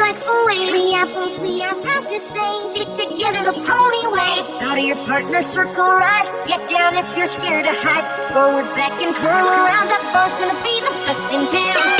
like away. We are proud to say, stick together the pony way. Out of your partner, circle right. Get down if you're scared to hide. Forward, back, and curl around. That ball's gonna be the best in town.